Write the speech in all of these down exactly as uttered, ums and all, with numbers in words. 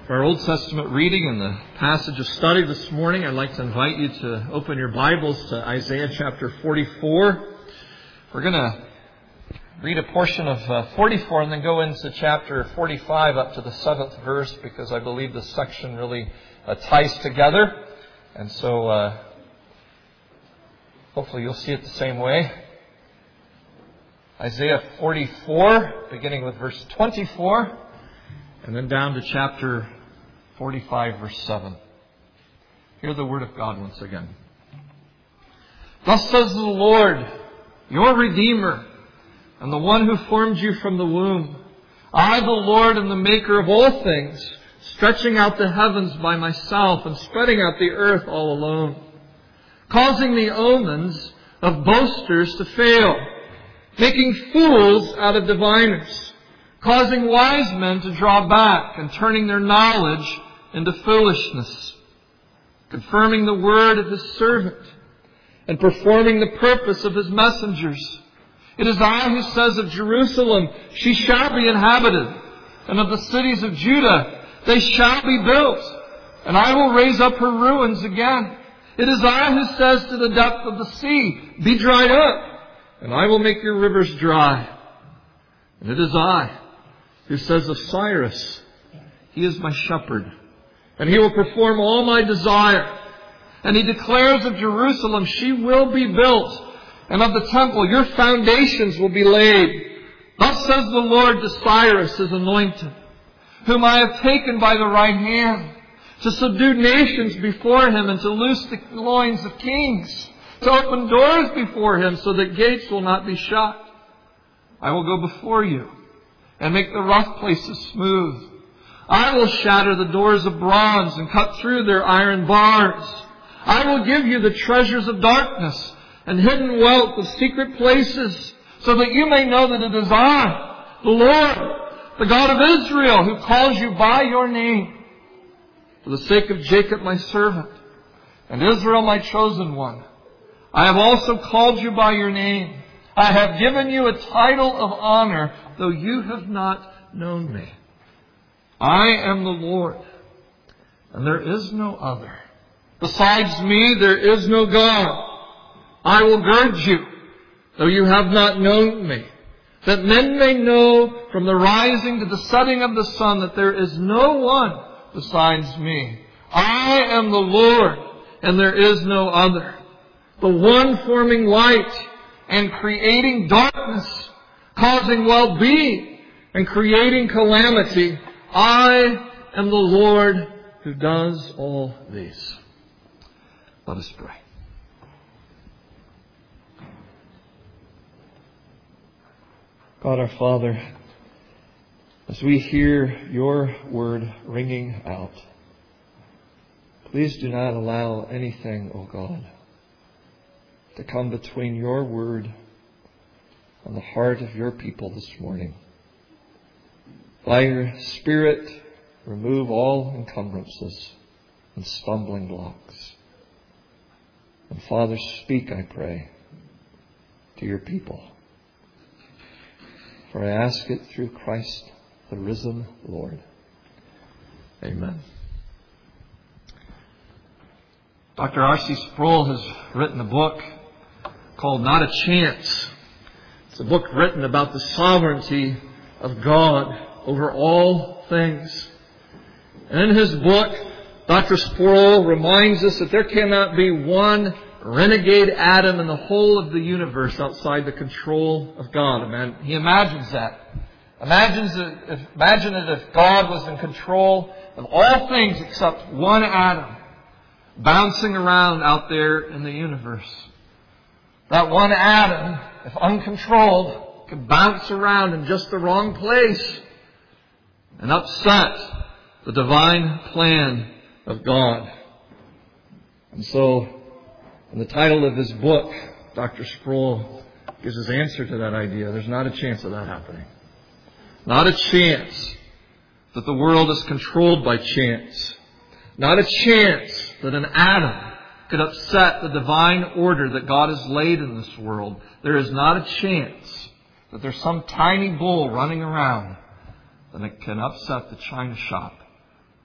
For our Old Testament reading and the passage of study this morning, I'd like to invite you to open your Bibles to Isaiah chapter forty-four. We're going to read a portion of uh, forty-four and then go into chapter forty-five up to the seventh verse, because I believe this section really uh, ties together. And so uh, hopefully you'll see it the same way. Isaiah forty-four, beginning with verse twenty-four, and then down to chapter forty-five, verse seven. Hear the word of God once again. Thus says the Lord, your Redeemer, and the one who formed you from the womb. I, the Lord, am the maker of all things, stretching out the heavens by myself and spreading out the earth all alone, causing the omens of boasters to fail, making fools out of diviners, causing wise men to draw back and turning their knowledge into foolishness, confirming the word of His servant and performing the purpose of His messengers. It is I who says of Jerusalem, she shall be inhabited, and of the cities of Judah, they shall be built, and I will raise up her ruins again. It is I who says to the depth of the sea, be dried up, and I will make your rivers dry. And it is I who says of Cyrus, he is my shepherd, and he will perform all my desire. And he declares of Jerusalem, she will be built, and of the temple, your foundations will be laid. Thus says the Lord to Cyrus, His anointed, whom I have taken by the right hand, to subdue nations before Him and to loose the loins of kings, to open doors before Him so that gates will not be shut. I will go before you and make the rough places smooth. I will shatter the doors of bronze and cut through their iron bars. I will give you the treasures of darkness and hidden wealth of secret places, so that you may know that it is I, the Lord, the God of Israel, who calls you by your name. For the sake of Jacob my servant, and Israel my chosen one, I have also called you by your name. I have given you a title of honor, though you have not known me. I am the Lord, and there is no other. Besides me, there is no God. I will gird you, though you have not known me, that men may know from the rising to the setting of the sun that there is no one besides me. I am the Lord, and there is no other. The one forming light and creating darkness, causing well-being and creating calamity. I am the Lord who does all these. Let us pray. God our Father, as we hear your word ringing out, please do not allow anything, O God, to come between your word and the heart of your people this morning. By your Spirit, remove all encumbrances and stumbling blocks. And Father, speak, I pray, to your people. For I ask it through Christ, the risen Lord. Amen. Doctor R C Sproul has written a book called Not a Chance. It's a book written about the sovereignty of God over all things. And in his book, Doctor Sproul reminds us that there cannot be one renegade atom in the whole of the universe outside the control of God. Man, he imagines that. Imagines it, if, imagine it if God was in control of all things except one atom bouncing around out there in the universe. That one atom, if uncontrolled, could bounce around in just the wrong place and upset the divine plan of God. And so, in the title of his book, Doctor Sproul gives his answer to that idea. There's not a chance of that happening. Not a chance that the world is controlled by chance. Not a chance that an atom could upset the divine order that God has laid in this world. There is not a chance that there's some tiny bull running around and it can upset the china shop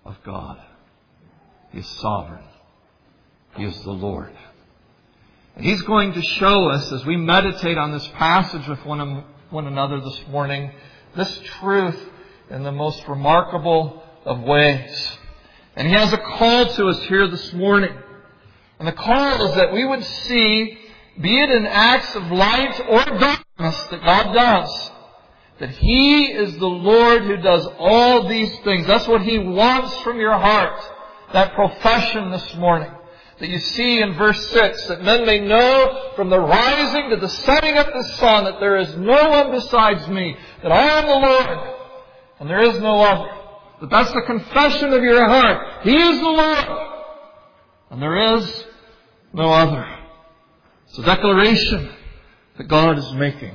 of God. He is sovereign. He is the Lord. And He's going to show us, as we meditate on this passage with one, one another this morning, this truth in the most remarkable of ways. And He has a call to us here this morning. And the call is that we would see, be it in acts of light or darkness that God does, that He is the Lord who does all these things. That's what He wants from your heart. That profession this morning that you see in verse six, that men may know from the rising to the setting of the sun that there is no one besides me, that I am the Lord and there is no other. That that's the confession of your heart. He is the Lord and there is no other. It's a declaration that God is making.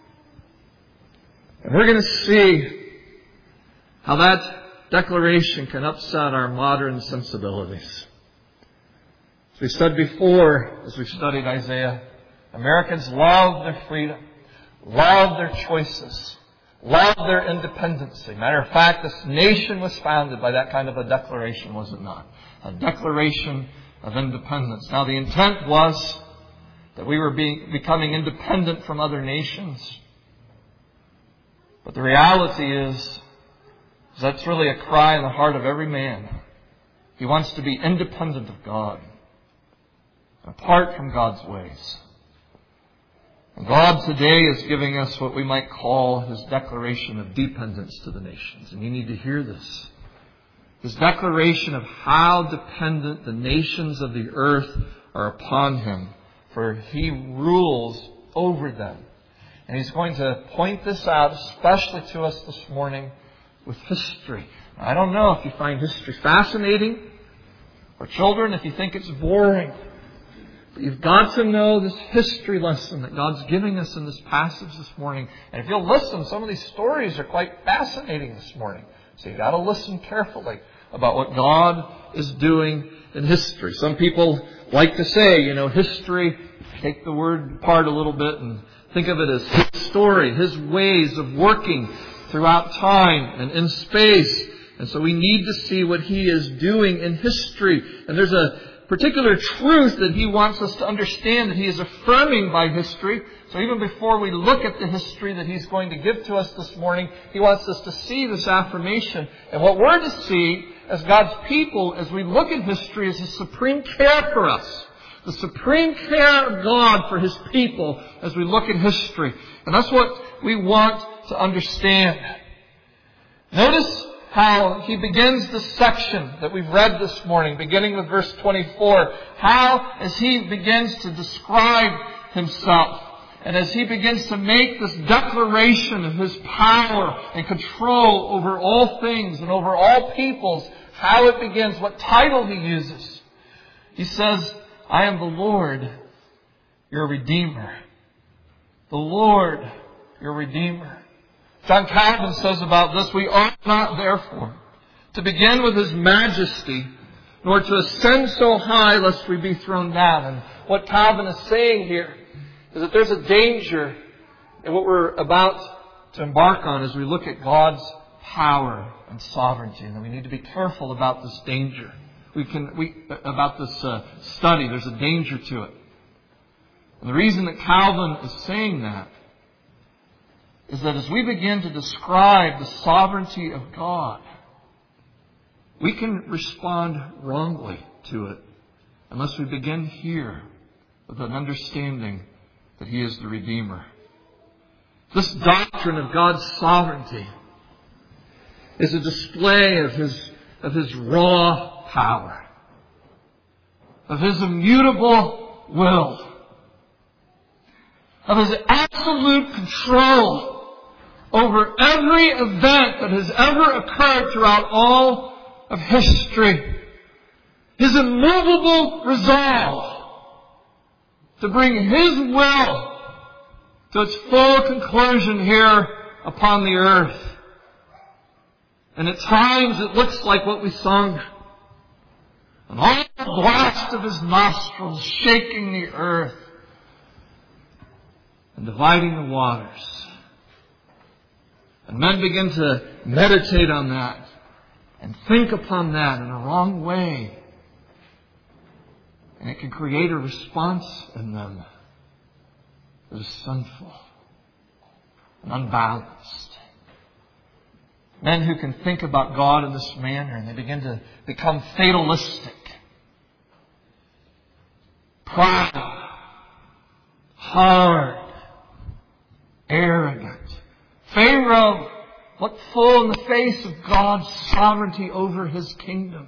And we're going to see how that declaration can upset our modern sensibilities. As we said before, as we studied Isaiah, Americans love their freedom, love their choices, love their independence. Matter of fact, this nation was founded by that kind of a declaration, was it not? A declaration of independence. Now, the intent was that we were being, becoming independent from other nations. But the reality is, that's really a cry in the heart of every man. He wants to be independent of God, apart from God's ways. And God today is giving us what we might call His declaration of dependence to the nations. And you need to hear this. His declaration of how dependent the nations of the earth are upon Him, for He rules over them. And He's going to point this out, especially to us this morning, with history. Now, I don't know if you find history fascinating, or children, if you think it's boring. But you've got to know this history lesson that God's giving us in this passage this morning. And if you'll listen, some of these stories are quite fascinating this morning. So you've got to listen carefully about what God is doing in history. Some people like to say, you know, history, take the word apart a little bit and think of it as His story, His ways of working throughout time and in space. And so we need to see what He is doing in history. And there's a particular truth that He wants us to understand, that He is affirming by history. So even before we look at the history that He's going to give to us this morning, He wants us to see this affirmation. And what we're to see as God's people as we look at history is His supreme care for us. The supreme care of God for His people as we look at history. And that's what we want to understand. Notice how He begins this section that we've read this morning, beginning with verse twenty-four. How, as He begins to describe Himself, and as He begins to make this declaration of His power and control over all things and over all peoples, how it begins, what title He uses. He says, I am the Lord, your Redeemer. The Lord, your Redeemer. John Calvin says about this, we ought not therefore to begin with His majesty, nor to ascend so high lest we be thrown down. And what Calvin is saying here is that there's a danger in what we're about to embark on as we look at God's power and sovereignty. And we need to be careful about this danger. We can, we, about this uh, study, there's a danger to it. And the reason that Calvin is saying that is that as we begin to describe the sovereignty of God, we can respond wrongly to it unless we begin here with an understanding that He is the Redeemer. This doctrine of God's sovereignty is a display of His, of His raw power, of His immutable will, of His absolute control over every event that has ever occurred throughout all of history. His immovable resolve to bring His will to its full conclusion here upon the earth. And at times it looks like what we sung. And all the blast of His nostrils shaking the earth and dividing the waters. And men begin to meditate on that and think upon that in a wrong way. And it can create a response in them that is sinful and unbalanced. Men who can think about God in this manner and they begin to become fatalistic, proud, hard, arrogant. Pharaoh looked full in the face of God's sovereignty over His kingdom.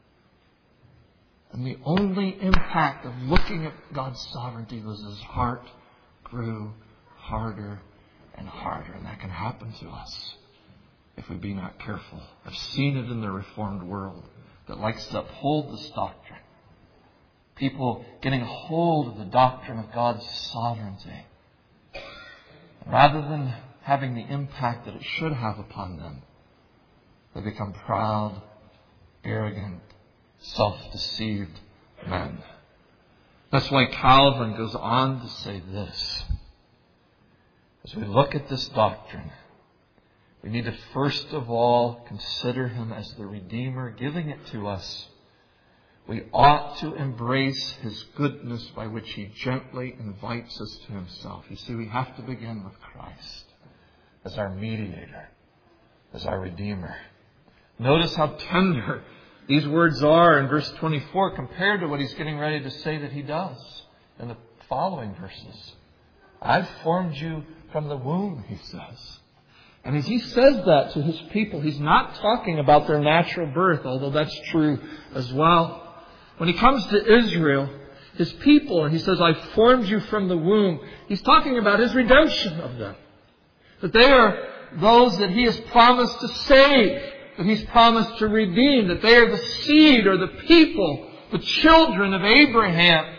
And the only impact of looking at God's sovereignty was his heart grew harder and harder. And that can happen to us if we be not careful. I've seen it in the Reformed world that likes to uphold this doctrine. People getting a hold of the doctrine of God's sovereignty. Rather than having the impact that it should have upon them, they become proud, arrogant, self-deceived men. That's why Calvin goes on to say this. As we look at this doctrine, we need to first of all consider Him as the Redeemer giving it to us. We ought to embrace His goodness by which He gently invites us to Himself. You see, we have to begin with Christ as our mediator, as our Redeemer. Notice how tender these words are in verse twenty-four compared to what He's getting ready to say that He does in the following verses. I've formed you from the womb, He says. And as He says that to His people, He's not talking about their natural birth, although that's true as well. When He comes to Israel, His people, and He says, I've formed you from the womb, He's talking about His redemption of them. That they are those that He has promised to save, that He's promised to redeem, that they are the seed or the people, the children of Abraham.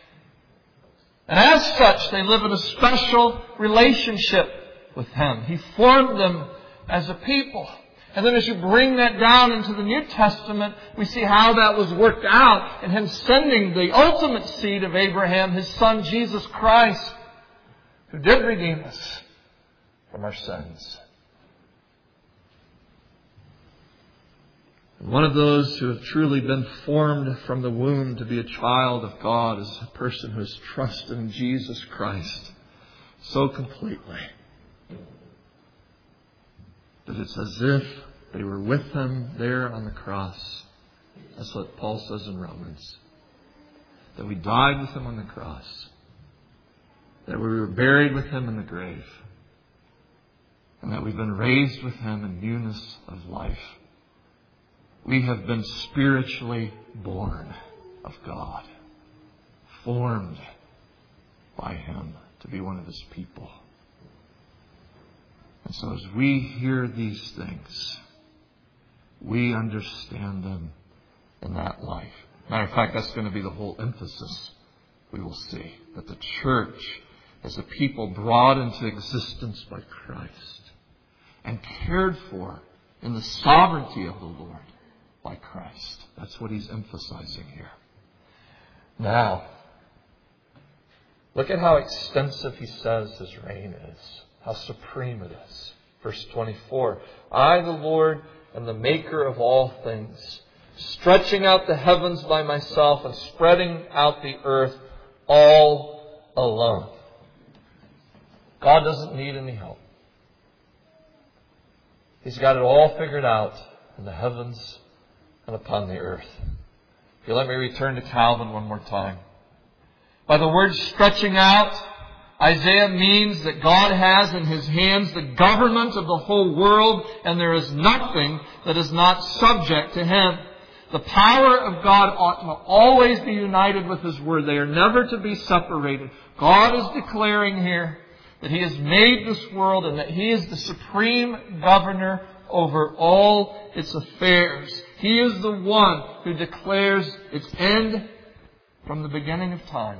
And as such, they live in a special relationship with Him. He formed them as a people. And then as you bring that down into the New Testament, we see how that was worked out in Him sending the ultimate seed of Abraham, His Son Jesus Christ, who did redeem us from our sins. One of those who have truly been formed from the womb to be a child of God is a person who has trusted in Jesus Christ so completely that it's as if they were with Him there on the cross. That's what Paul says in Romans. That we died with Him on the cross. That we were buried with Him in the grave. And that we've been raised with Him in newness of life. We have been spiritually born of God. Formed by Him to be one of His people. And so as we hear these things, we understand them in that life. Matter of fact, that's going to be the whole emphasis we will see. That the church is a people brought into existence by Christ and cared for in the sovereignty of the Lord by Christ. That's what he's emphasizing here. Now, look at how extensive he says His reign is. How supreme it is. Verse twenty-four. I, the Lord, am the maker of all things, stretching out the heavens by myself and spreading out the earth all alone. God doesn't need any help. He's got it all figured out in the heavens and upon the earth. If you let me return to Calvin one more time. By the word stretching out, Isaiah means that God has in His hands the government of the whole world, and there is nothing that is not subject to Him. The power of God ought to always be united with His word. They are never to be separated. God is declaring here that He has made this world and that He is the supreme governor over all its affairs. He is the one who declares its end from the beginning of time.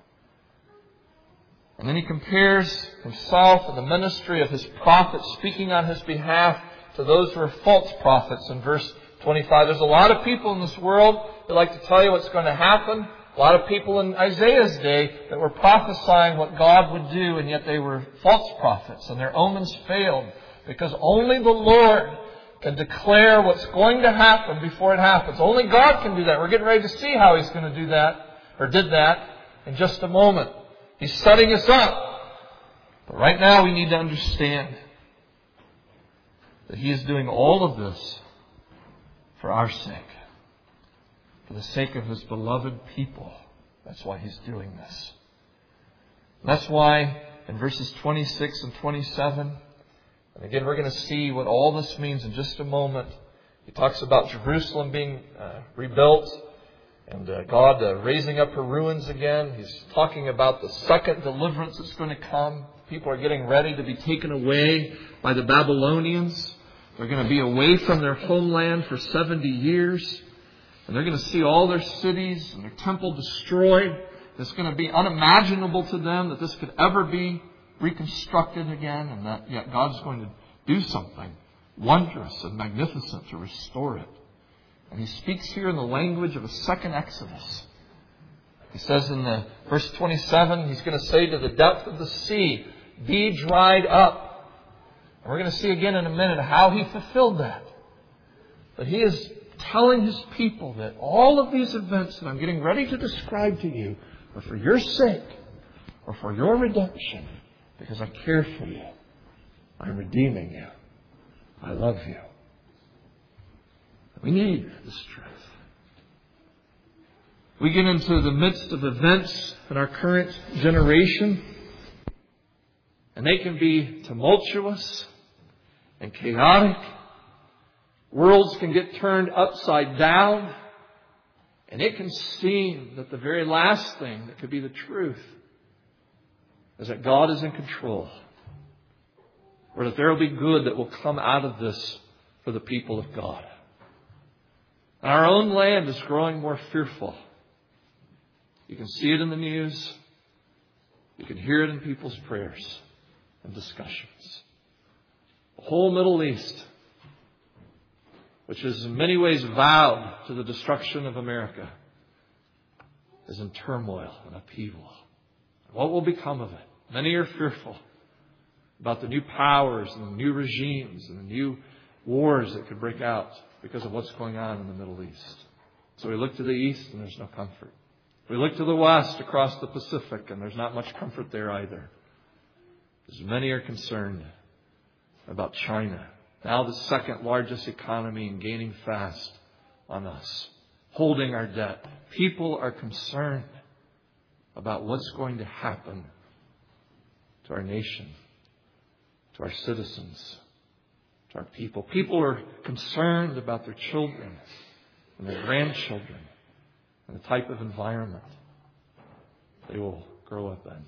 And then he compares himself and the ministry of his prophets speaking on his behalf to those who are false prophets in verse twenty-five. There's a lot of people in this world that like to tell you what's going to happen. A lot of people in Isaiah's day that were prophesying what God would do, and yet they were false prophets and their omens failed because only the Lord can declare what's going to happen before it happens. Only God can do that. We're getting ready to see how He's going to do that, or did that, in just a moment. He's setting us up. But right now we need to understand that He is doing all of this for our sake. For the sake of His beloved people. That's why He's doing this. And that's why in verses twenty-six and twenty-seven, and again we're going to see what all this means in just a moment. He talks about Jerusalem being uh, rebuilt and uh, God uh, raising up her ruins again. He's talking about the second deliverance that's going to come. People are getting ready to be taken away by the Babylonians. They're going to be away from their homeland for seventy years. And they're going to see all their cities and their temple destroyed. It's going to be unimaginable to them that this could ever be reconstructed again. And that yet God's going to do something wondrous and magnificent to restore it. And He speaks here in the language of a second Exodus. He says in the verse twenty-seven, He's going to say to the depth of the sea, be dried up. And we're going to see again in a minute how He fulfilled that. But He is telling His people that all of these events that I'm getting ready to describe to you are for your sake or for your redemption, because I care for you. I'm redeeming you. I love you. We need this truth. We get into the midst of events in our current generation, and they can be tumultuous and chaotic. Worlds can get turned upside down. And it can seem that the very last thing that could be the truth is that God is in control. Or that there will be good that will come out of this for the people of God. And our own land is growing more fearful. You can see it in the news. You can hear it in people's prayers and discussions. The whole Middle East, which is in many ways vowed to the destruction of America, is in turmoil and upheaval. What will become of it? Many are fearful about the new powers and the new regimes and the new wars that could break out because of what's going on in the Middle East. So we look to the east and there's no comfort. We look to the west across the Pacific and there's not much comfort there either. As many are concerned about China, now the second largest economy and gaining fast on us, holding our debt. People are concerned about what's going to happen to our nation, to our citizens, to our people. People are concerned about their children and their grandchildren and the type of environment they will grow up in.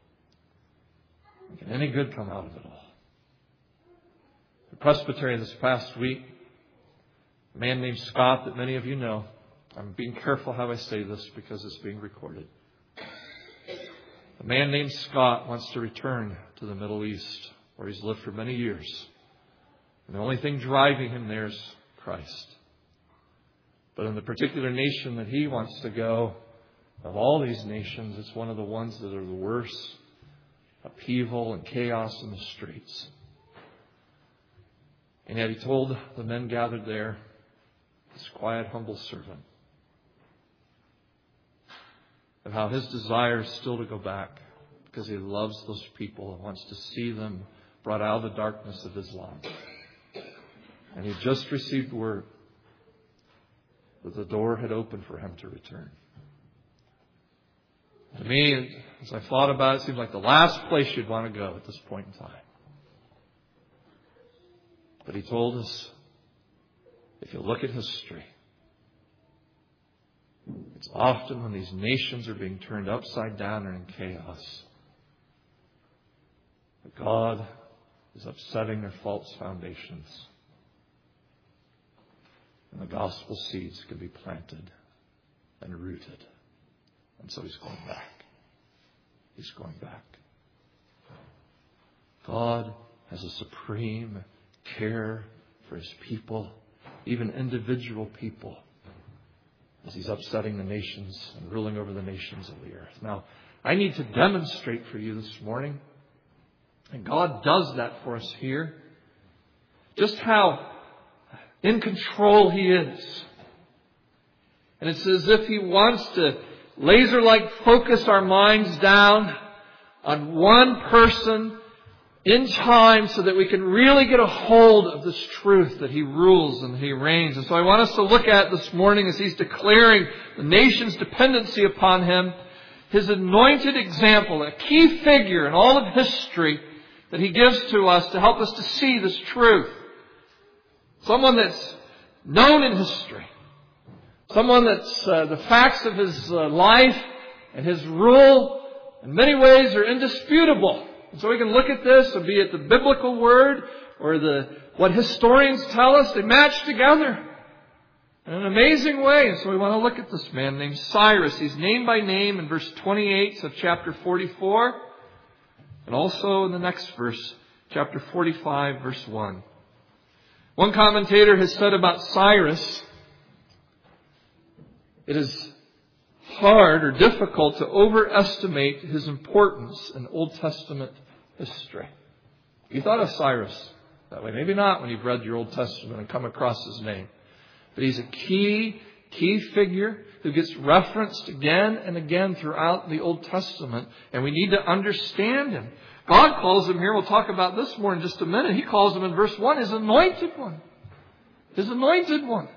Can any good come out of it all? The Presbytery this past week, a man named Scott that many of you know. I'm being careful how I say this because it's being recorded. A man named Scott wants to return to the Middle East, where he's lived for many years. And the only thing driving him there is Christ. But in the particular nation that he wants to go, of all these nations, it's one of the ones that are the worst. Upheaval and chaos in the streets. And yet he told the men gathered there, this quiet, humble servant, of how his desire is still to go back because he loves those people and wants to see them brought out of the darkness of Islam. And he just received word that the door had opened for him to return. To me, as I thought about it, it seemed like the last place you'd want to go at this point in time. But he told us, if you look at history, it's often when these nations are being turned upside down and in chaos that God is upsetting their false foundations. And the gospel seeds can be planted and rooted. And so he's going back. He's going back. God has a supreme care for His people, even individual people, as He's upsetting the nations and ruling over the nations of the earth. Now, I need to demonstrate for you this morning, and God does that for us here, just how in control He is. And it's as if He wants to laser-like focus our minds down on one person in time so that we can really get a hold of this truth that He rules and He reigns. And so I want us to look at this morning as He's declaring the nation's dependency upon Him, His anointed example, a key figure in all of history that He gives to us to help us to see this truth. Someone that's known in history. Someone that's uh, the facts of His uh, life and His rule in many ways are indisputable. And so we can look at this, and be it the biblical word or the what historians tell us, they match together in an amazing way. And so we want to look at this man named Cyrus. He's named by name in verse twenty-eight of chapter forty-four, and also in the next verse, chapter forty-five, verse one. One commentator has said about Cyrus, it is hard or difficult to overestimate his importance in Old Testament history. You thought of Cyrus that way. Maybe not when you've read your Old Testament and come across his name. But he's a key, key figure who gets referenced again and again throughout the Old Testament. And we need to understand him. God calls him here, we'll talk about this more in just a minute. He calls him in verse one, His anointed one. His anointed one.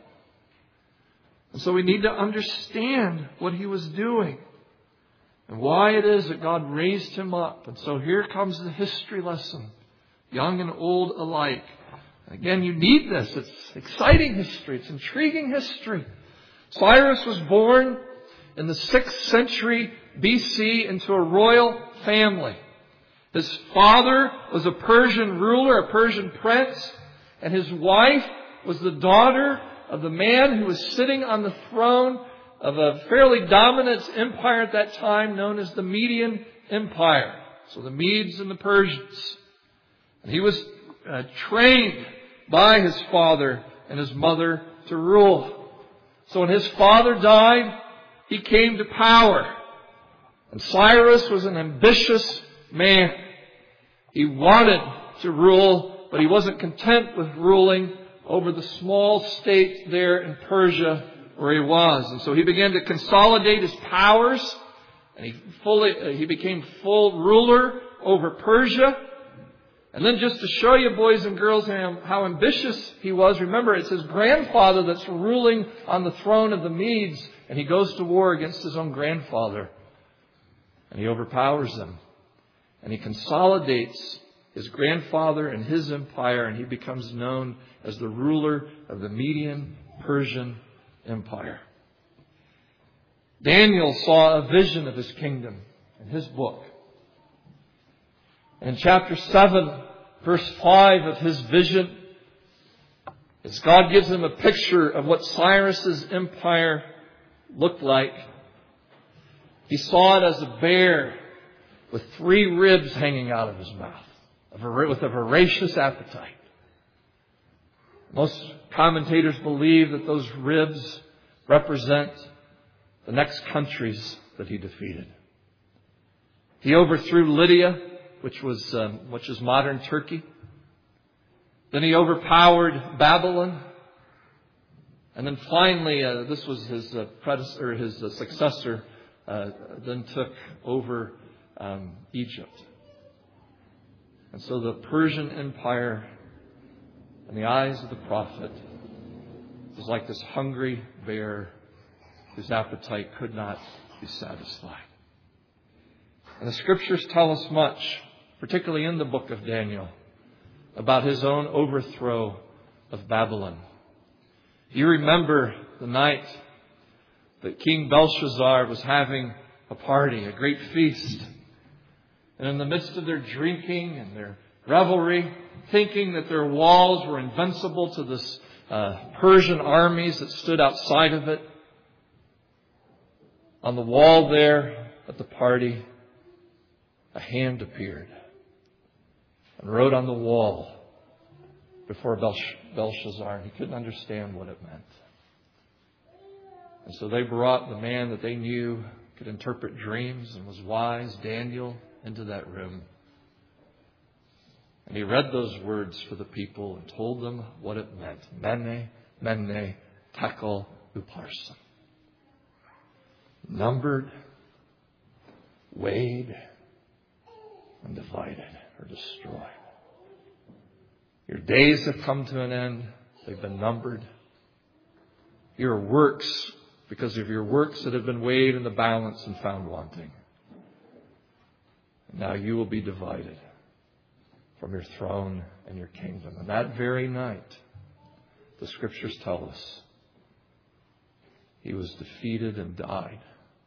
And so we need to understand what he was doing and why it is that God raised him up. And so here comes the history lesson, young and old alike. And again, you need this. It's exciting history. It's intriguing history. Cyrus was born in the sixth century B C into a royal family. His father was a Persian ruler, a Persian prince, and his wife was the daughter of the man who was sitting on the throne of a fairly dominant empire at that time known as the Median Empire. So the Medes and the Persians. And he was uh, trained by his father and his mother to rule. So when his father died, he came to power. And Cyrus was an ambitious man. He wanted to rule, but he wasn't content with ruling over the small state there in Persia where he was. And so he began to consolidate his powers, and he fully uh, he became full ruler over Persia. And then just to show you, boys and girls, how, how ambitious he was, remember it's his grandfather that's ruling on the throne of the Medes, and he goes to war against his own grandfather. And he overpowers them. And he consolidates his grandfather and his empire, and he becomes known as the ruler of the Median Persian Empire. Daniel saw a vision of his kingdom in his book. In chapter seven, verse five of his vision, as God gives him a picture of what Cyrus's empire looked like, he saw it as a bear with three ribs hanging out of his mouth, with a voracious appetite. Most commentators believe that those ribs represent the next countries that he defeated. He overthrew Lydia, which was um, which is modern Turkey. Then he overpowered Babylon, and then finally, uh, this was his uh, predecessor, his uh, successor, uh, then took over um, Egypt. And so the Persian Empire, in the eyes of the prophet, was like this hungry bear whose appetite could not be satisfied. And the Scriptures tell us much, particularly in the book of Daniel, about his own overthrow of Babylon. You remember the night that King Belshazzar was having a party, a great feast. And in the midst of their drinking and their revelry, thinking that their walls were invincible to this uh, Persian armies that stood outside of it, on the wall there at the party, a hand appeared and wrote on the wall before Belshazzar, and he couldn't understand what it meant. And so they brought the man that they knew could interpret dreams and was wise, Daniel, into that room. And he read those words for the people and told them what it meant. Mene, mene, tekel, upharsin. Numbered, weighed, and divided or destroyed. Your days have come to an end. They've been numbered. Your works, because of your works that have been weighed in the balance and found wanting. And now you will be divided from your throne and your kingdom. And that very night, the Scriptures tell us, he was defeated and died.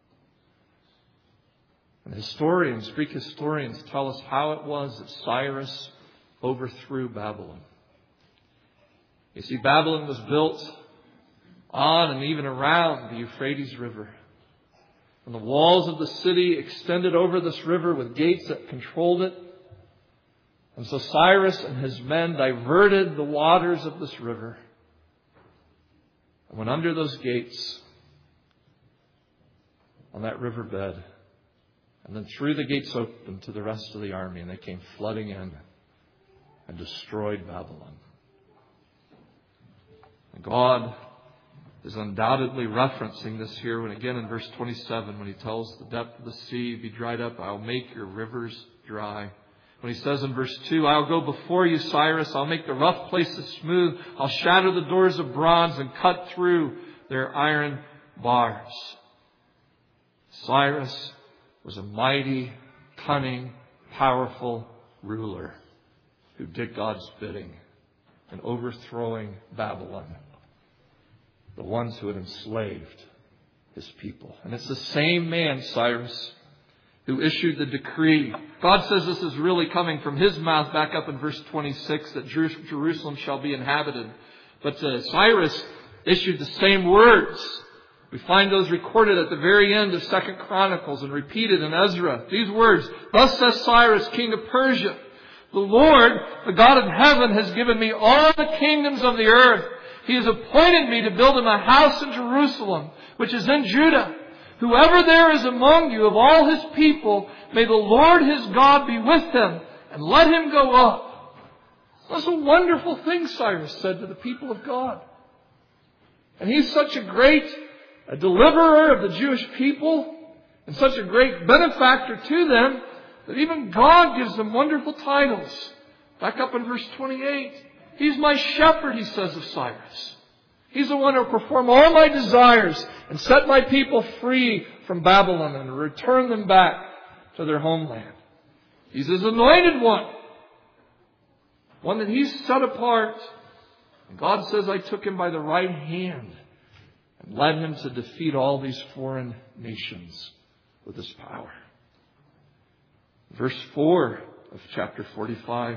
And historians, Greek historians, tell us how it was that Cyrus overthrew Babylon. You see, Babylon was built on and even around the Euphrates River. And the walls of the city extended over this river with gates that controlled it. And so Cyrus and his men diverted the waters of this river and went under those gates on that riverbed, and then threw the gates open to the rest of the army, and they came flooding in and destroyed Babylon. And God is undoubtedly referencing this here when again in verse twenty-seven, when he tells the depth of the sea be dried up, I'll make your rivers dry. When he says in verse two, I'll go before you, Cyrus, I'll make the rough places smooth, I'll shatter the doors of bronze and cut through their iron bars. Cyrus was a mighty, cunning, powerful ruler who did God's bidding in overthrowing Babylon, the ones who had enslaved his people. And it's the same man, Cyrus, who issued the decree. God says this is really coming from his mouth back up in verse twenty-six, that Jerusalem shall be inhabited. But uh, Cyrus issued the same words. We find those recorded at the very end of Second Chronicles and repeated in Ezra. These words, thus says Cyrus, king of Persia, the Lord, the God of heaven, has given me all the kingdoms of the earth. He has appointed me to build him a house in Jerusalem, which is in Judah. Whoever there is among you of all his people, may the Lord his God be with him, and let him go up. That's a wonderful thing Cyrus said to the people of God. And he's such a great a deliverer of the Jewish people, and such a great benefactor to them, that even God gives them wonderful titles. Back up in verse twenty-eight. He's my shepherd, he says of Cyrus. He's the one who will perform all my desires and set my people free from Babylon and return them back to their homeland. He's his anointed one. One that he's set apart. And God says, I took him by the right hand and led him to defeat all these foreign nations with his power. Verse four of chapter forty-five.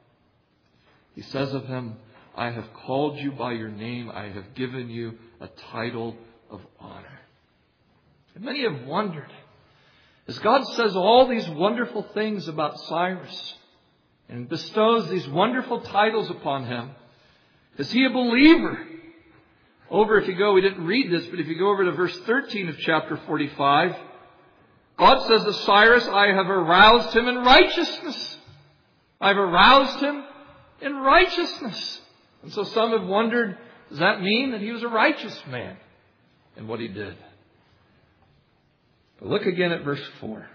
He says of him, I have called you by your name. I have given you a title of honor. And many have wondered, as God says all these wonderful things about Cyrus and bestows these wonderful titles upon him, is he a believer? Over, if you go, we didn't read this, but if you go over to verse thirteen of chapter forty-five, God says to Cyrus, I have aroused him in righteousness. I've aroused him in righteousness. And so some have wondered, does that mean that he was a righteous man in what he did? But look again at verse four.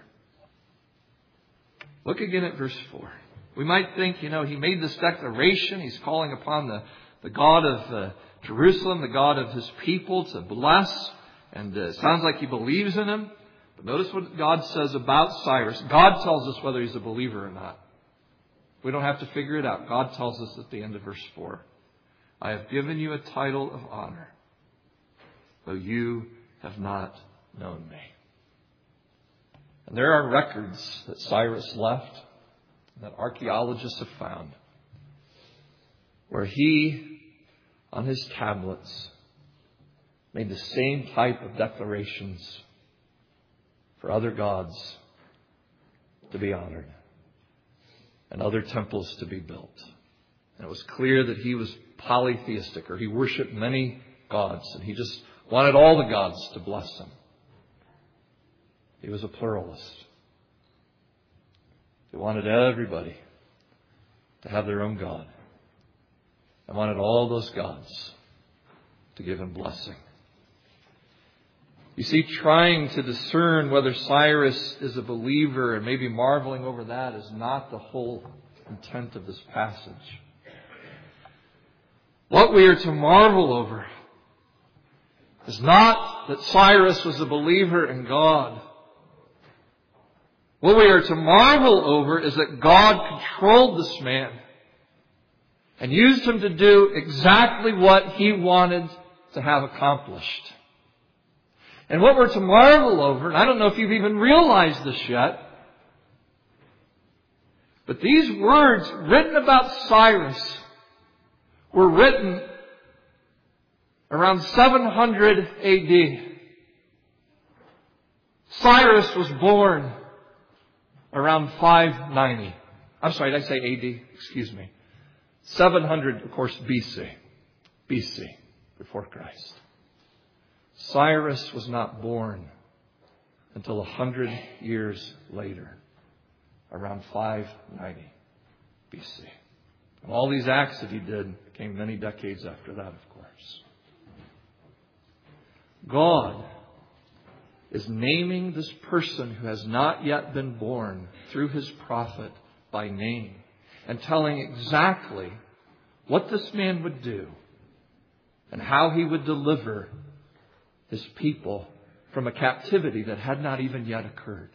Look again at verse four. We might think, you know, he made this declaration. He's calling upon the, the God of uh, Jerusalem, the God of his people, to bless. And uh, it sounds like he believes in him. But notice what God says about Cyrus. God tells us whether he's a believer or not. We don't have to figure it out. God tells us at the end of verse four. I have given you a title of honor, though you have not known me. And there are records that Cyrus left, that archaeologists have found, where he, on his tablets, made the same type of declarations for other gods to be honored and other temples to be built. And it was clear that he was polytheistic, or he worshipped many gods, and he just wanted all the gods to bless him. He was a pluralist. He wanted everybody to have their own God and wanted all those gods to give him blessing. You see, trying to discern whether Cyrus is a believer and maybe marveling over that is not the whole intent of this passage. What we are to marvel over is not that Cyrus was a believer in God. What we are to marvel over is that God controlled this man and used him to do exactly what he wanted to have accomplished. And what we're to marvel over, and I don't know if you've even realized this yet, but these words written about Cyrus were written around seven hundred A D. Cyrus was born around five ninety. I'm sorry, did I say A D? Excuse me. seven hundred, of course, B C. B C, before Christ. Cyrus was not born until a hundred years later, around five ninety B C. And all these acts that he did came many decades after that, of course. God is naming this person who has not yet been born through his prophet by name and telling exactly what this man would do and how he would deliver his people from a captivity that had not even yet occurred.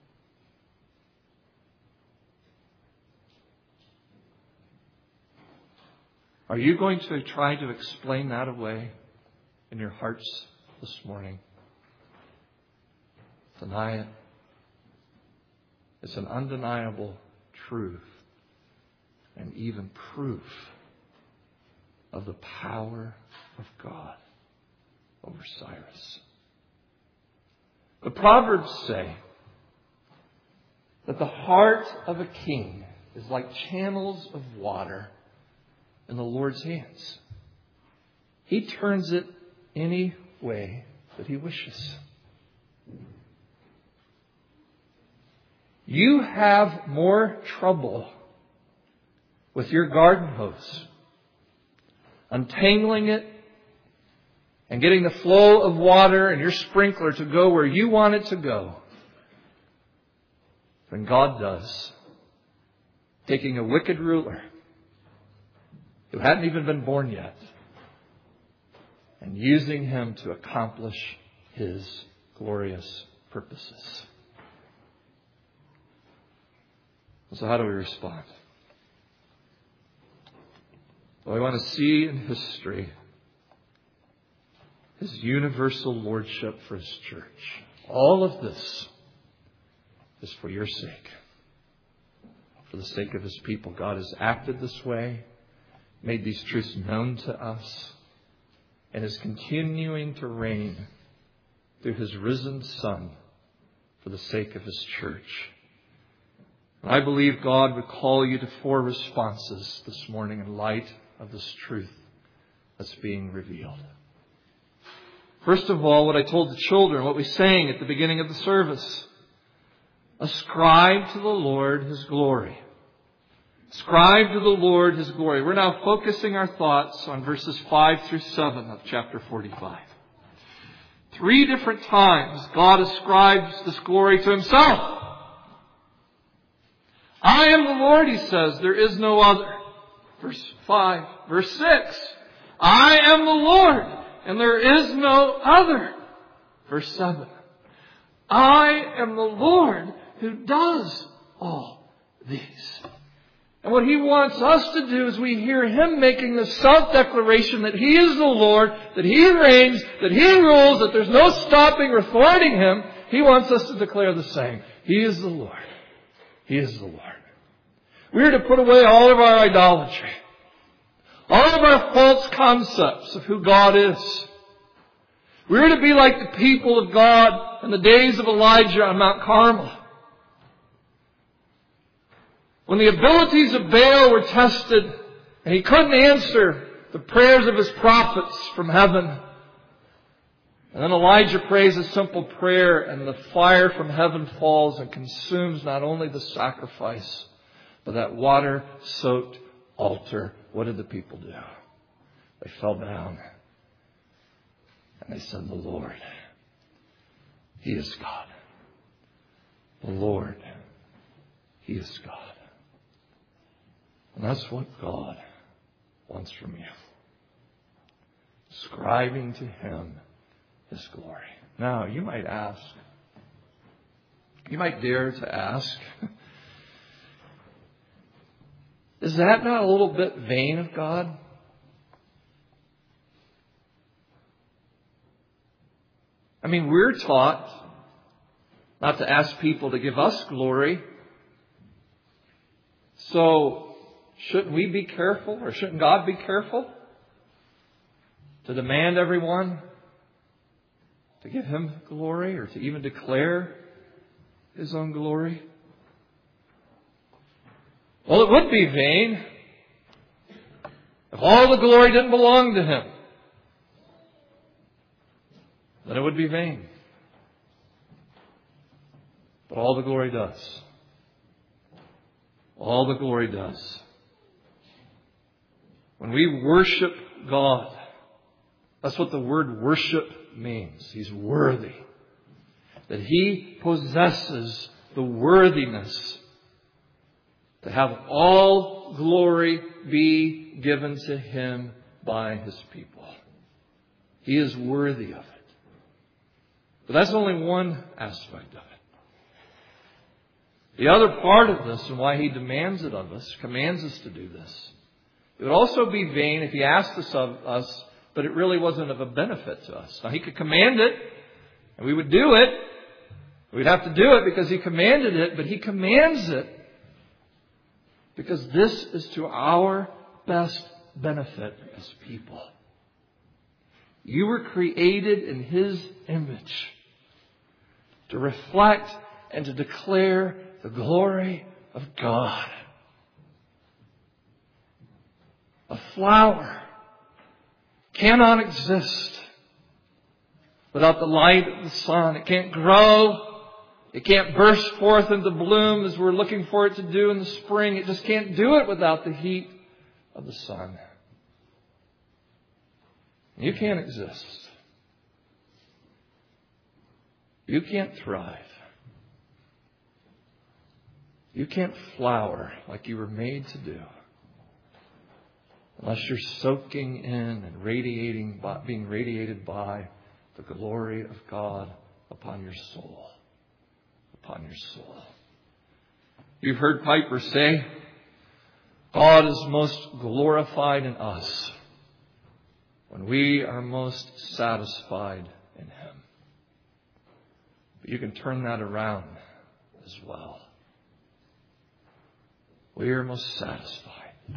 Are you going to try to explain that away in your hearts this morning? Deny it. It's an undeniable truth and even proof of the power of God over Cyrus. The Proverbs say that the heart of a king is like channels of water in the Lord's hands. He turns it any way that he wishes. You have more trouble with your garden hose, untangling it and getting the flow of water and your sprinkler to go where you want it to go, than God does taking a wicked ruler who hadn't even been born yet and using him to accomplish his glorious purposes. So how do we respond? Well, we want to see in history his universal lordship for his church. All of this is for your sake. For the sake of his people. God has acted this way, made these truths known to us, and is continuing to reign through his risen Son for the sake of his church. And I believe God would call you to four responses this morning in light of this truth that's being revealed. First of all, what I told the children, what we sang at the beginning of the service. Ascribe to the Lord his glory. Ascribe to the Lord his glory. We're now focusing our thoughts on verses five through seven of chapter forty-five. Three different times God ascribes this glory to himself. I am the Lord, he says, there is no other. Verse five. Verse six. I am the Lord, and there is no other. Verse seven. I am the Lord who does all these. And what he wants us to do is we hear him making the self-declaration that he is the Lord, that he reigns, that he rules, that there's no stopping or thwarting him. He wants us to declare the same. He is the Lord. He is the Lord. We are to put away all of our idolatry, all of our false concepts of who God is. We are to be like the people of God in the days of Elijah on Mount Carmel, when the abilities of Baal were tested and he couldn't answer the prayers of his prophets from heaven. And then Elijah prays a simple prayer and the fire from heaven falls and consumes not only the sacrifice, but for that water-soaked altar, what did the people do? They fell down and they said, the Lord, He is God. The Lord, He is God. And that's what God wants from you. Ascribing to Him His glory. Now, you might ask, you might dare to ask, is that not a little bit vain of God? I mean, we're taught not to ask people to give us glory. So, shouldn't we be careful, or shouldn't God be careful to demand everyone to give Him glory, or to even declare His own glory? Well, it would be vain if all the glory didn't belong to Him. Then it would be vain. But all the glory does. All the glory does. When we worship God, that's what the word worship means. He's worthy. That He possesses the worthiness to have all glory be given to Him by His people. He is worthy of it. But that's only one aspect of it. The other part of this, and why He demands it of us, commands us to do this, it would also be vain if He asked this of us, but it really wasn't of a benefit to us. Now, He could command it, and we would do it. We'd have to do it because He commanded it, but He commands it because this is to our best benefit as people. You were created in His image to reflect and to declare the glory of God. A flower cannot exist without the light of the sun. It can't grow. It can't burst forth into bloom as we're looking for it to do in the spring. It just can't do it without the heat of the sun. You can't exist. You can't thrive. You can't flower like you were made to do unless you're soaking in and radiating, by, being radiated by the glory of God upon your soul. Upon your soul. You've heard Piper say, God is most glorified in us when we are most satisfied in Him. But you can turn that around as well. We are most satisfied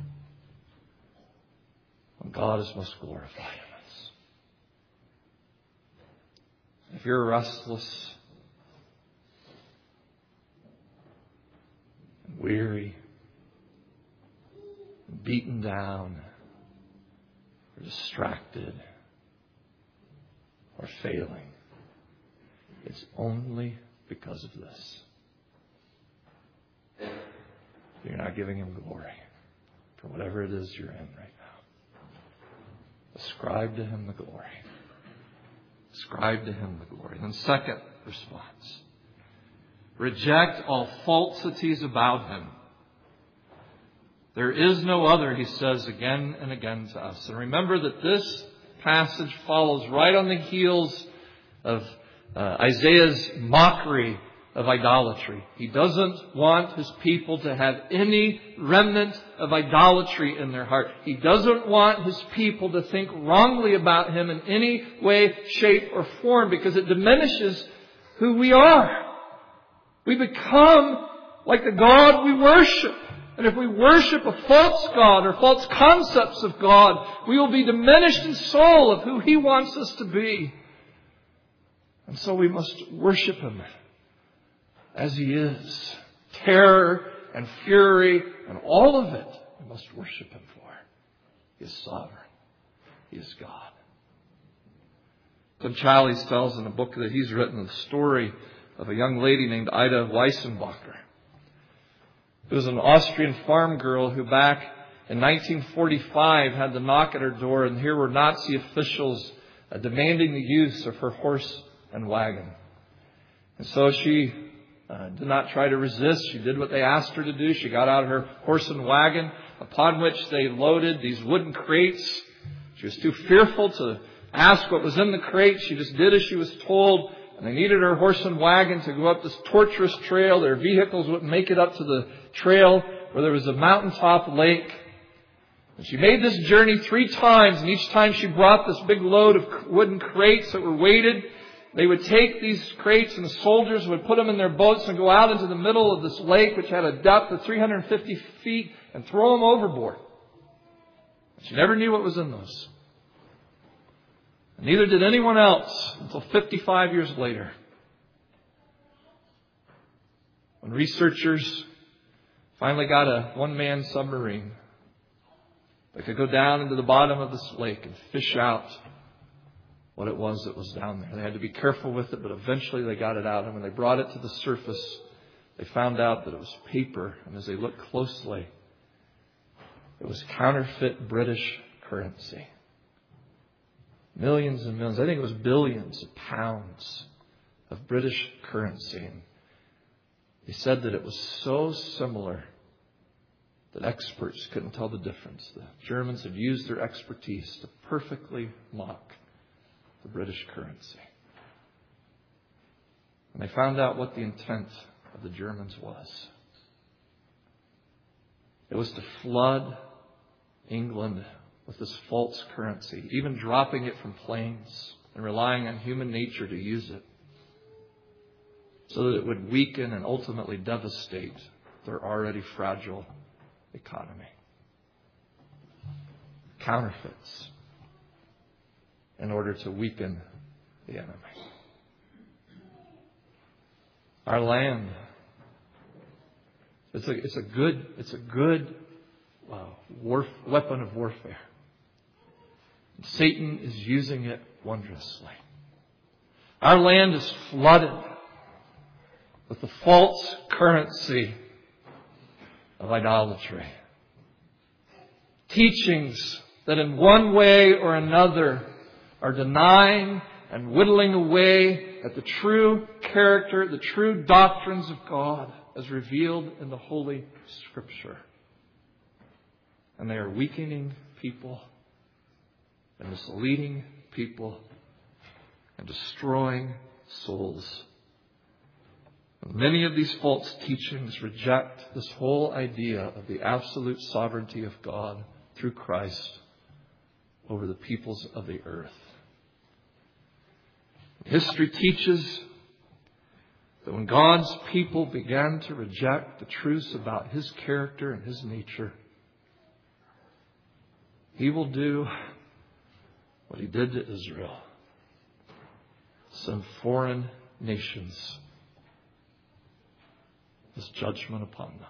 when God is most glorified in us. If you're restless and weary and beaten down or distracted or failing, it's only because of this. You're not giving Him glory for whatever it is you're in right now. Ascribe to Him the glory. Ascribe to Him the glory. Then second response. Reject all falsities about Him. There is no other, He says again and again to us. And remember that this passage follows right on the heels of uh, Isaiah's mockery of idolatry. He doesn't want His people to have any remnant of idolatry in their heart. He doesn't want His people to think wrongly about Him in any way, shape, or form because it diminishes who we are. We become like the God we worship. And if we worship a false God or false concepts of God, we will be diminished in soul of who He wants us to be. And so we must worship Him as He is. Terror and fury and all of it, we must worship Him for. He is sovereign. He is God. Tim Challies tells in a book that he's written the story of a young lady named Ida Weissenbacher. It was an Austrian farm girl who back in nineteen forty-five had the knock at her door, and here were Nazi officials uh, demanding the use of her horse and wagon. And so she uh, did not try to resist. She did what they asked her to do. She got out of her horse and wagon, upon which they loaded these wooden crates. She was too fearful to ask what was in the crate. She just did as she was told. And they needed her horse and wagon to go up this tortuous trail. Their vehicles wouldn't make it up to the trail where there was a mountaintop lake. And she made this journey three times, and each time she brought this big load of wooden crates that were weighted. They would take these crates, and the soldiers would put them in their boats and go out into the middle of this lake, which had a depth of three hundred fifty feet, and throw them overboard. She never knew what was in those. And neither did anyone else until fifty-five years later, when researchers finally got a one-man submarine that could go down into the bottom of this lake and fish out what it was that was down there. They had to be careful with it, but eventually they got it out. And when they brought it to the surface, they found out that it was paper. And as they looked closely, it was counterfeit British currency. Millions and millions, I think it was billions of pounds of British currency. And they said that it was so similar that experts couldn't tell the difference. The Germans had used their expertise to perfectly mock the British currency. And they found out what the intent of the Germans was. It was to flood England with this false currency, even dropping it from planes and relying on human nature to use it, so that it would weaken and ultimately devastate their already fragile economy. Counterfeits in order to weaken the enemy. Our land, it's a, it's a good, it's a good uh, warf, weapon of warfare. Satan is using it wondrously. Our land is flooded with the false currency of idolatry. Teachings that in one way or another are denying and whittling away at the true character, the true doctrines of God as revealed in the Holy Scripture. And they are weakening people and misleading people and destroying souls. And many of these false teachings reject this whole idea of the absolute sovereignty of God through Christ over the peoples of the earth. History teaches that when God's people began to reject the truths about His character and His nature, He will do what He did to Israel. Send foreign nations His judgment upon them.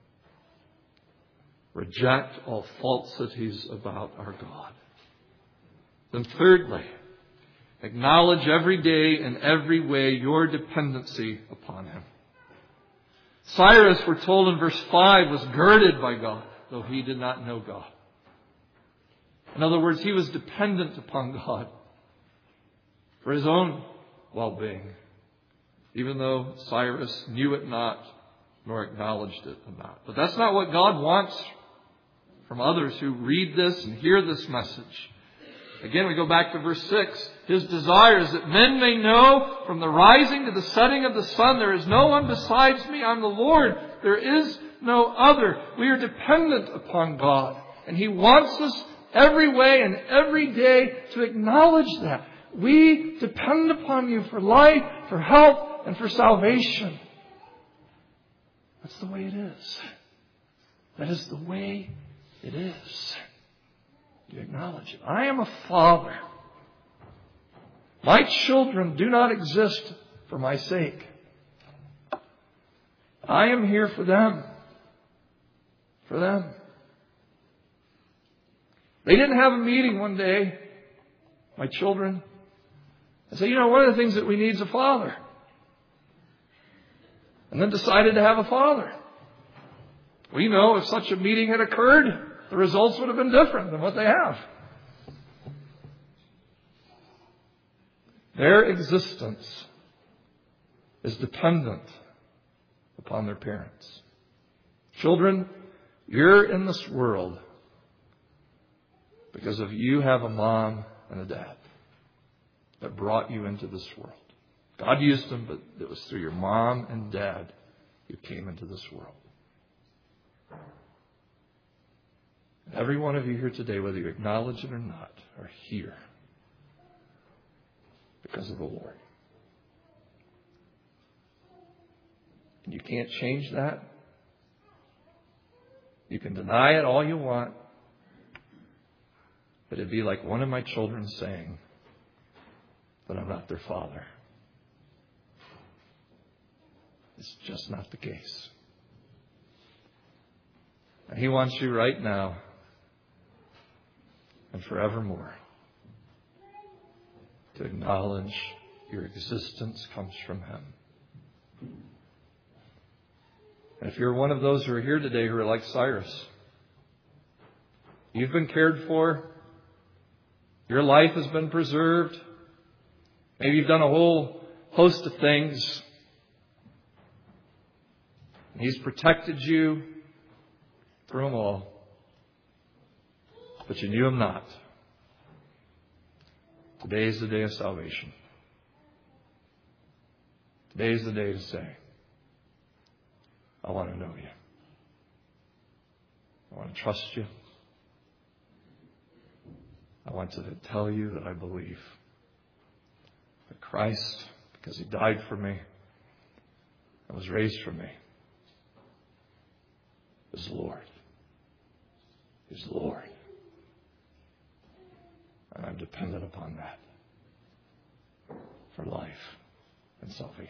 Reject all falsities about our God. Then thirdly, acknowledge every day and every way your dependency upon Him. Cyrus, we're told in verse five, was girded by God, though he did not know God. In other words, he was dependent upon God for his own well-being, even though Cyrus knew it not, nor acknowledged it not. But that's not what God wants from others who read this and hear this message. Again, we go back to verse six. His desire is that men may know from the rising to the setting of the sun, there is no one besides me. I'm the Lord. There is no other. We are dependent upon God. And He wants us every way and every day to acknowledge that. We depend upon You for life, for help, and for salvation. That's the way it is. That is the way it is. You acknowledge it. I am a father. My children do not exist for my sake. I am here for them. For them. They didn't have a meeting one day, my children, and say, you know, one of the things that we need is a father. And then decided to have a father. We know if such a meeting had occurred, the results would have been different than what they have. Their existence is dependent upon their parents. Children, you're in this world because of you have a mom and a dad that brought you into this world. God used them, but it was through your mom and dad you came into this world. Every one of you here today, whether you acknowledge it or not, are here because of the Lord. And you can't change that. You can deny it all you want. But it'd be like one of my children saying that I'm not their father. It's just not the case. And He wants you right now and forevermore to acknowledge your existence comes from Him. And if you're one of those who are here today who are like Cyrus, you've been cared for, your life has been preserved, maybe you've done a whole host of things, and He's protected you through them all, but you knew Him not. Today is the day of salvation. Today is the day to say, I want to know you. I want to trust you. I want to tell you that I believe that Christ, because He died for me and was raised for me, is Lord. He's Lord. And I'm dependent upon that for life and salvation.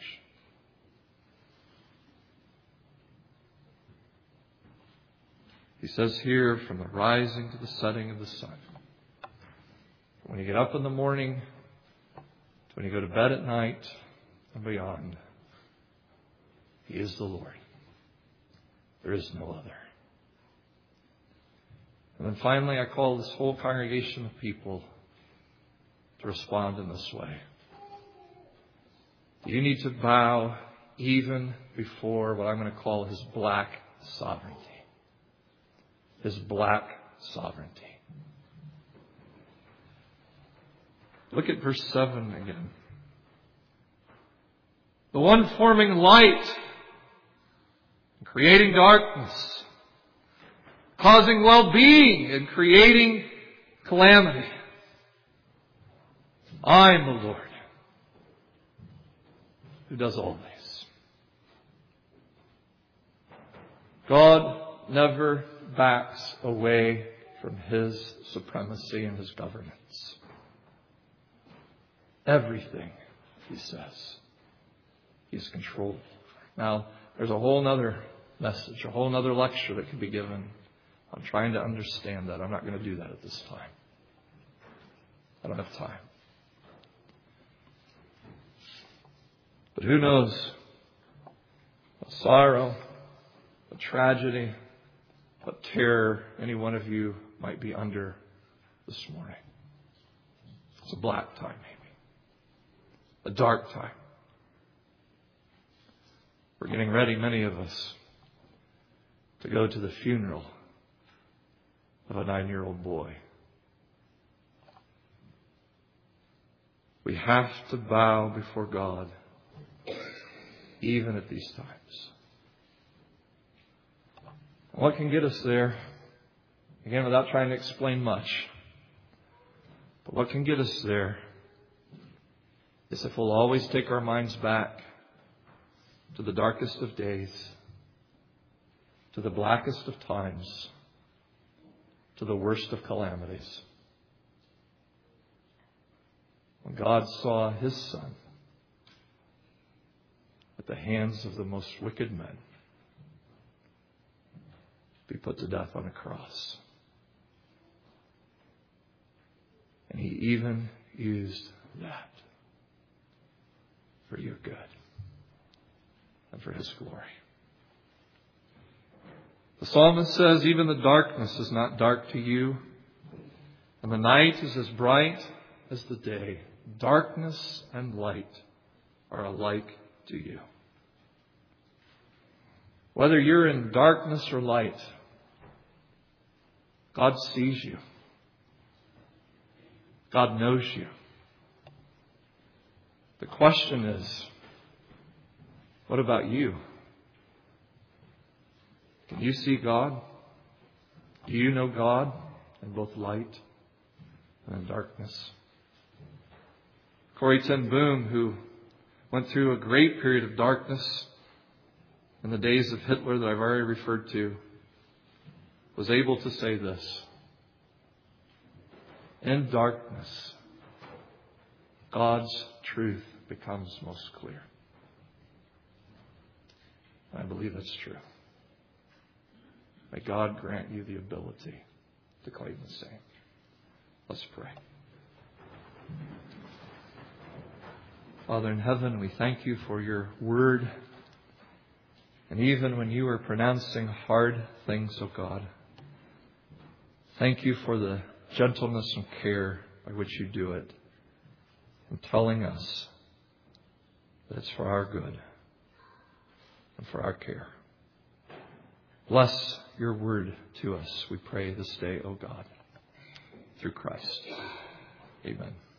He says here, from the rising to the setting of the sun. When you get up in the morning, to when you go to bed at night and beyond, He is the Lord. There is no other. And then finally, I call this whole congregation of people to respond in this way. You need to bow even before what I'm going to call His black sovereignty. His black sovereignty. Look at verse seven again. The one forming light, creating darkness, causing well-being and creating calamity. I am the Lord who does all this. God never backs away from His supremacy and His governance. Everything He says, He's controlled. Now, there's a whole other message, a whole other lecture that could be given on trying to understand that. I'm not going to do that at this time. I don't have time. But who knows what sorrow, what tragedy, what terror any one of you might be under this morning. It's a black time, maybe. A dark time. We're getting ready, many of us, to go to the funeral of a nine-year-old boy. We have to bow before God even at these times. What can get us there? Again, without trying to explain much. But what can get us there is if we'll always take our minds back to the darkest of days, to the blackest of times, to the worst of calamities. When God saw His Son at the hands of the most wicked men be put to death on a cross. And He even used that for your good and for His glory. The psalmist says, even the darkness is not dark to you, and the night is as bright as the day. Darkness and light are alike to you. Whether you're in darkness or light, God sees you. God knows you. The question is, what about you? Can you see God? Do you know God in both light and in darkness? Corrie ten Boom, who went through a great period of darkness in the days of Hitler that I've already referred to, was able to say this: in darkness, God's truth becomes most clear. I believe that's true. May God grant you the ability to claim the same. Let's pray. Father in heaven, we thank you for your word. And even when you are pronouncing hard things, O God, thank you for the gentleness and care by which you do it, and telling us that it's for our good and for our care. Bless your word to us, we pray this day, O God, through Christ. Amen.